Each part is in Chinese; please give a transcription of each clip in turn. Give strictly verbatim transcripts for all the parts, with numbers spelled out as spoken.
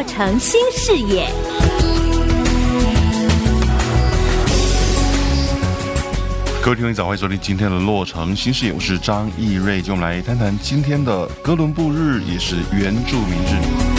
洛城新视野。 各位听众早，欢迎收听今天的洛城新视野，我是张义瑞，就我们来谈谈今天的哥伦布日，也是原住民日。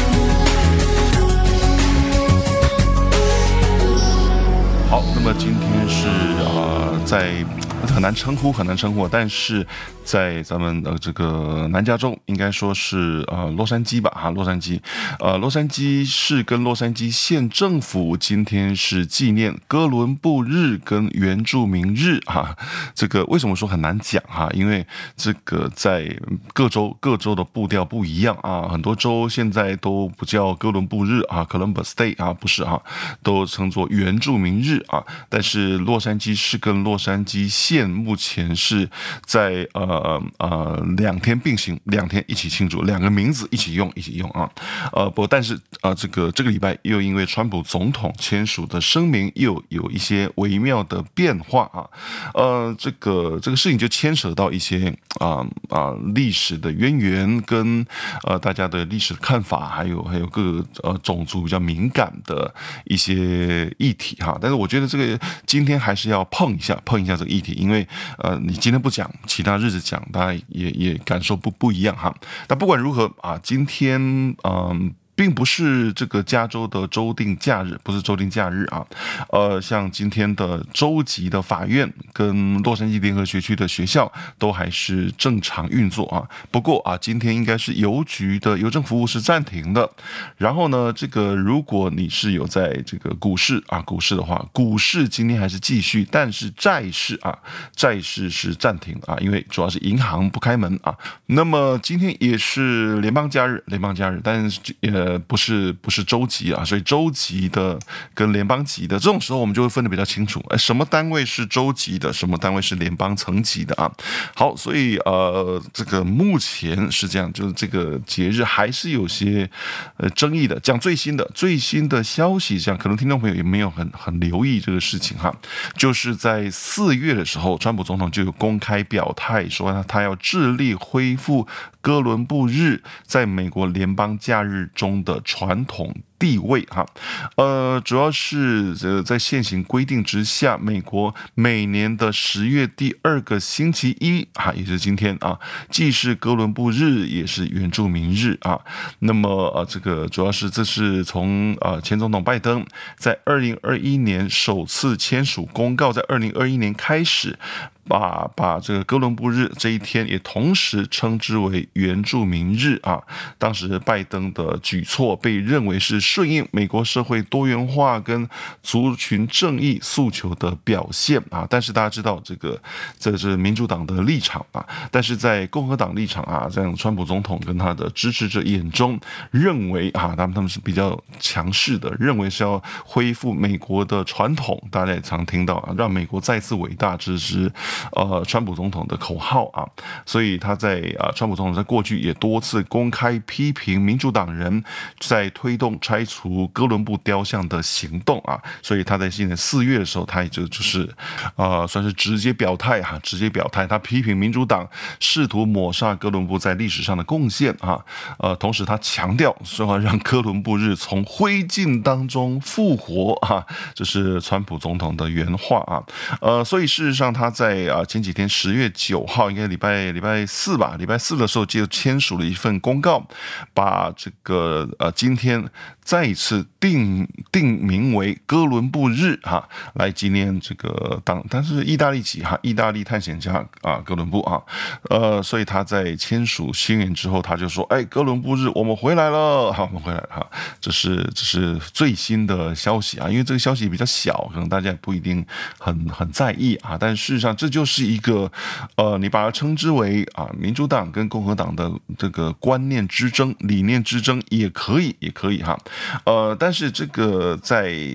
好，那么今天是呃在很难称呼，很难称呼，但是在咱们呃这个南加州，应该说是呃洛杉矶吧，哈，洛杉矶，呃洛杉矶市跟洛杉矶县政府今天是纪念哥伦布日跟原住民日哈。这个为什么说很难讲哈？因为这个在各州各州的步调不一样啊，很多州现在都不叫哥伦布日啊 ，Columbus Day 啊，不是哈，都称作原住民日啊。但是洛杉矶市跟洛杉矶县目前是在呃呃两天并行，两天一起庆祝，两个名字一起用一起用啊。呃不，但是啊、呃、这个这个礼拜又因为川普总统签署的声明又有一些微妙的变化啊。呃这个这个事情就牵扯到一些啊啊、呃、历史的渊源跟呃大家的历史看法，还有还有各个呃种族比较敏感的一些议题哈。但是我觉得这个今天还是要碰一下碰一下这个议题，因为呃你今天不讲，其他日子讲，大家也也感受不不一样哈。但不管如何啊，今天嗯。呃并不是这个加州的州定假日，不是州定假日啊。呃，像今天的州级的法院跟洛杉矶联合学区的学校都还是正常运作啊。不过啊，今天应该是邮局的邮政服务是暂停的。然后呢，这个如果你是有在这个股市啊，股市的话，股市今天还是继续，但是债市啊，债市是暂停啊，因为主要是银行不开门啊。那么今天也是联邦假日，联邦假日，但是呃。呃，不是不是州级啊，所以州级的跟联邦级的这种时候，我们就会分得比较清楚，哎，什么单位是州级的，什么单位是联邦层级的啊？好，所以呃，这个目前是这样，就是这个节日还是有些呃争议的。讲最新的最新的消息，这样可能听众朋友也没有很很留意这个事情哈，就是在四月的时候，川普总统就有公开表态说他他要致力恢复哥伦布日在美国联邦假日中的传统地位哈，呃，主要是呃在现行规定之下，美国每年的十月第二个星期一啊，也是今天啊，既是哥伦布日，也是原住民日啊。那么呃，这个主要是这是从呃前总统拜登在二零二一年首次签署公告，在二零二一年开始。把把这个哥伦布日这一天也同时称之为原住民日啊，当时拜登的举措被认为是顺应美国社会多元化跟族群正义诉求的表现啊。但是大家知道这个这是民主党的立场啊，但是在共和党立场啊，这样川普总统跟他的支持者眼中认为啊，他们他们是比较强势的，认为是要恢复美国的传统，大家也常听到啊，让美国再次伟大，这是。呃，川普总统的口号啊，所以他在啊，川普总统在过去也多次公开批评民主党人在推动拆除哥伦布雕像的行动啊，所以他在今年四月的时候，他也就就是呃，算是直接表态哈、啊，直接表态，他批评民主党试图抹杀哥伦布在历史上的贡献啊，呃，同时他强调说要让哥伦布日从灰烬当中复活啊，这是川普总统的原话啊，呃，所以事实上他在啊，前几天十月九号，应该礼拜礼拜四吧，礼拜四的时候就签署了一份公告，把这个呃今天再一次定定名为哥伦布日哈，来纪念这个当，但是意大利籍哈，意大利探险家啊哥伦布啊，呃，所以他在签署宣言之后，他就说，哎，哥伦布日我们回来了，好，我们回来了哈，这是这是最新的消息啊，因为这个消息比较小，可能大家也不一定很很在意啊，但事实上这就是一个呃，你把它称之为啊，民主党跟共和党的这个观念之争、理念之争也可以，也可以哈。呃，但是这个在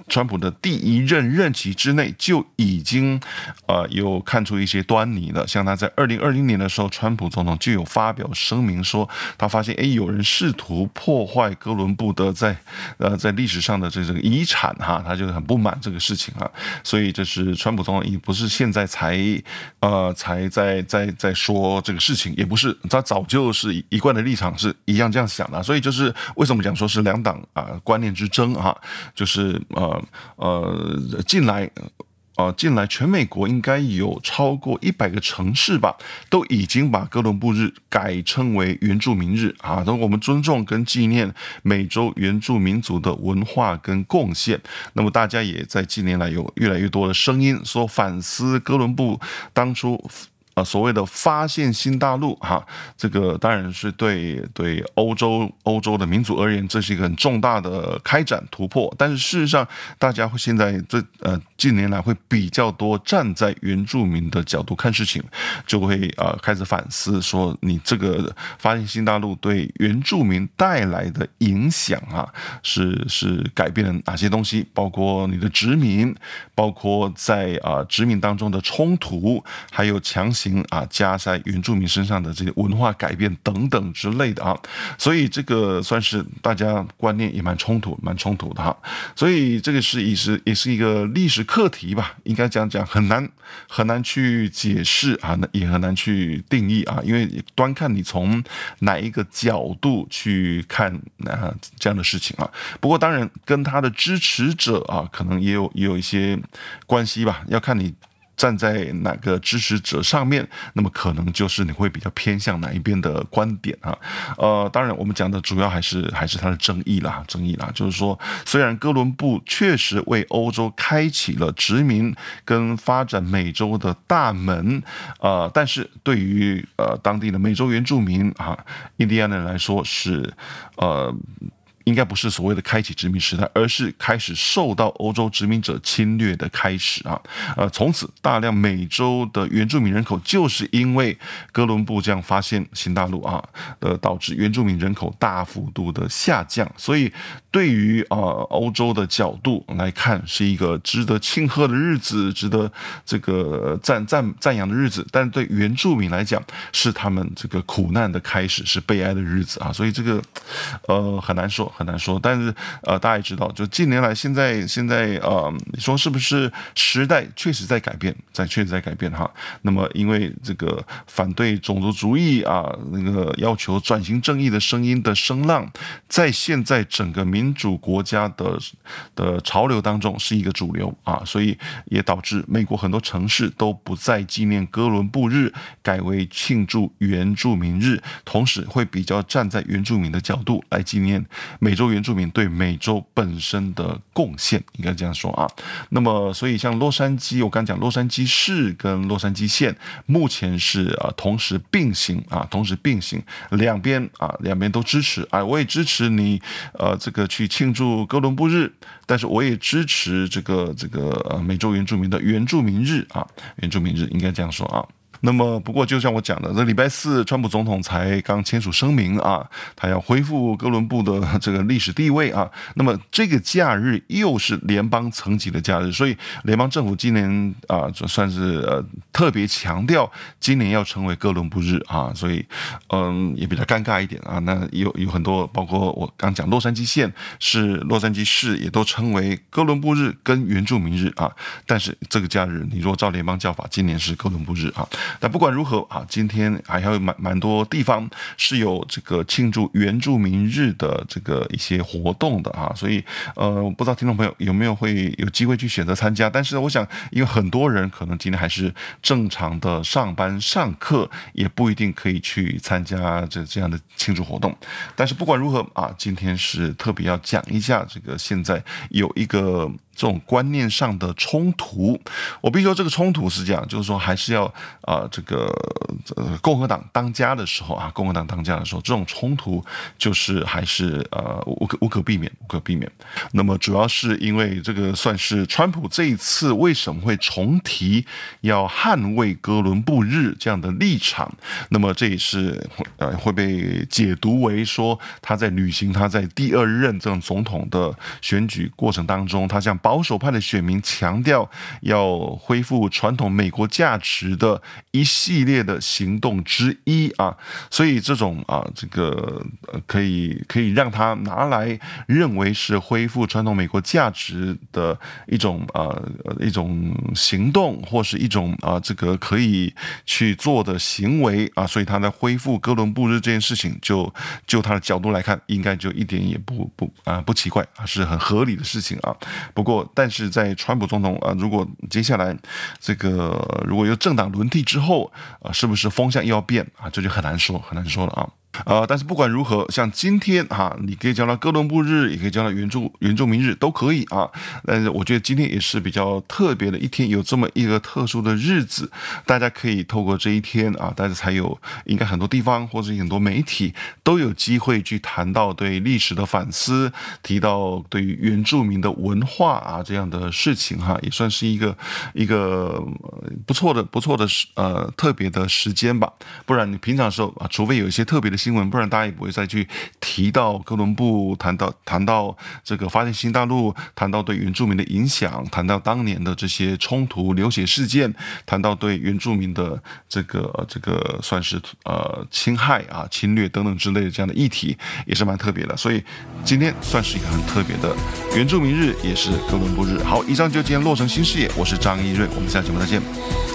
川普的第一任任期之内就已经呃有看出一些端倪了。像他在二零二零年的时候，川普总统就有发表声明说，他发现哎有人试图破坏哥伦布的在呃在历史上的这这个遗产哈，他就很不满这个事情啊。所以这是川普总统也不是现在才呃才在在在说这个事情，也不是他早就是一贯的立场是一样这样想的。所以就是为什么讲说是两党啊、呃、观念之争哈，就是呃呃近来。呃，近来全美国应该有超过一百个城市吧，都已经把哥伦布日改称为原住民日啊。那我们尊重跟纪念美洲原住民族的文化跟贡献。那么大家也在近年来有越来越多的声音说反思哥伦布当初。呃，所谓的发现新大陆哈，这个当然是对对欧洲欧洲的民族而言，这是一个很重大的开展突破。但是事实上，大家会现在这呃近年来会比较多站在原住民的角度看事情，就会呃开始反思说，你这个发现新大陆对原住民带来的影响啊，是是改变了哪些东西？包括你的殖民，包括在啊、呃、殖民当中的冲突，还有强行。啊，加在原住民身上的这些文化改变等等之类的啊，所以这个算是大家观念也蛮冲突、蛮冲突的哈。所以这个是也是也是一个历史课题吧，应该这样讲，很难很难去解释啊，也很难去定义啊，因为端看你从哪一个角度去看啊这样的事情啊。不过当然跟他的支持者啊，可能也有也有一些关系吧，要看你。站在哪个支持者上面，那么可能就是你会比较偏向哪一边的观点啊。呃，当然我们讲的主要还是还是他的争议啦，争议啦，就是说，虽然哥伦布确实为欧洲开启了殖民跟发展美洲的大门，呃，但是对于呃当地的美洲原住民啊，印第安人来说是呃。应该不是所谓的开启殖民时代，而是开始受到欧洲殖民者侵略的开始啊！呃，从此大量美洲的原住民人口就是因为哥伦布这样发现新大陆啊，呃，导致原住民人口大幅度的下降。所以，对于啊、呃、欧洲的角度来看，是一个值得庆贺的日子，值得这个赞赞赞扬的日子。但对原住民来讲，是他们这个苦难的开始，是悲哀的日子啊！所以这个呃很难说。很难说，但是呃，大家也知道，就近年来，现在现在呃，你说是不是时代确实在改变，在确实在改变哈。那么，因为这个反对种族主义啊，那个要求转型正义的声音的声浪，在现在整个民主国家的的潮流当中是一个主流啊，所以也导致美国很多城市都不再纪念哥伦布日，改为庆祝原住民日，同时会比较站在原住民的角度来纪念。美洲原住民对美洲本身的贡献，应该这样说啊。那么，所以像洛杉矶，我刚讲洛杉矶市跟洛杉矶县目前是啊同时并行啊，同时并行，两边啊两边都支持啊，我也支持你呃这个去庆祝哥伦布日，但是我也支持这个这个呃美洲原住民的原住民日啊，原住民日应该这样说啊。那么，不过就像我讲的，这礼拜四，川普总统才刚签署声明啊，他要恢复哥伦布的这个历史地位啊。那么，这个假日又是联邦层级的假日，所以联邦政府今年啊，算是呃特别强调今年要成为哥伦布日啊，所以嗯也比较尴尬一点啊。那有有很多，包括我刚讲洛杉矶县是洛杉矶市，也都称为哥伦布日跟原住民日啊。但是这个假日，你若照联邦叫法，今年是哥伦布日啊。但不管如何啊，今天还有蛮蛮多地方是有这个庆祝原住民日的这个一些活动的啊，所以呃，不知道听众朋友有没有会有机会去选择参加？但是我想，因为很多人可能今天还是正常的上班上课，也不一定可以去参加这这样的庆祝活动。但是不管如何啊，今天是特别要讲一下这个现在有一个。这种观念上的冲突，我必须说这个冲突是这样，就是说还是要啊、呃，这个呃共和党当家的时候啊，共和党当家的时候，这种冲突就是还是呃无可无可避免，无可避免。那么主要是因为这个算是川普这一次为什么会重提要捍卫哥伦布日这样的立场，那么这也是呃会被解读为说他在履行他在第二任这种总统的选举过程当中，他向保守派的选民强调要恢复传统美国价值的一系列的行动之一啊，所以这种啊这个可以可以让他拿来认为是恢复传统美国价值的一种啊一种行动，或是一种啊这个可以去做的行为啊，所以他在恢复哥伦布日这件事情，就就他的角度来看，应该就一点也不不啊不奇怪啊，是很合理的事情啊。不过，但是在川普总统啊，如果接下来这个如果有政党轮替之后啊，是不是风向又要变啊？这就很难说，很难说了啊。呃，但是不管如何，像今天哈、啊，你可以叫它哥伦布日，也可以叫它原住原住民日，都可以啊。但是我觉得今天也是比较特别的一天，有这么一个特殊的日子，大家可以透过这一天啊，大家才有应该很多地方或者很多媒体都有机会去谈到对历史的反思，提到对于原住民的文化啊这样的事情哈、啊，也算是一个一个不错的不错的呃特别的时间吧。不然你平常的时候啊，除非有一些特别的新闻，不然大家也不会再去提到哥伦布，谈到谈到这个发现新大陆，谈到对原住民的影响，谈到当年的这些冲突、流血事件，谈到对原住民的这个这个算是呃侵害啊、侵略等等之类的这样的议题，也是蛮特别的。所以今天算是一个很特别的原住民日，也是哥伦布日。好，以上就今天洛城新视野，我是张一瑞，我们下期节目再见。